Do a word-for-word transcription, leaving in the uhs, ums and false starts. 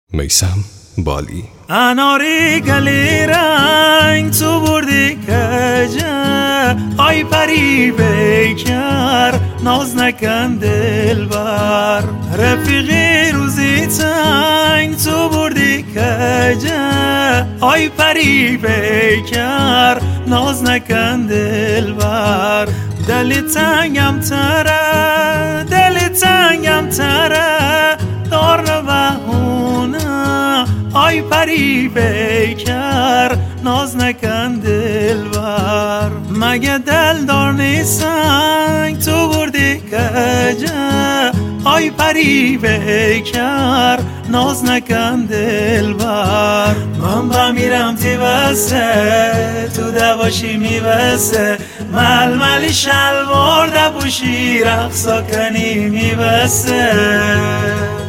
میثم بالی. اناری گلی رنگ تو بردی کجا، آی پری بیکر ناز نکن دلبر. رفیقی روزی تنگ تو بردی کجا، آی پری بیکر ناز نکن دلبر. دلی تنگم تره، دلی تنگم تره، دار نبهونه، آی پری بیکر ناز نکن دلبر. مگه دل دار نیستن تو بردی کجا، آی پری بیکر ناز نکن دلبر. من بمیرم تی بسه تو دواشی میبسه، ململی شلوار دبوشی رقصا کنی میبسه.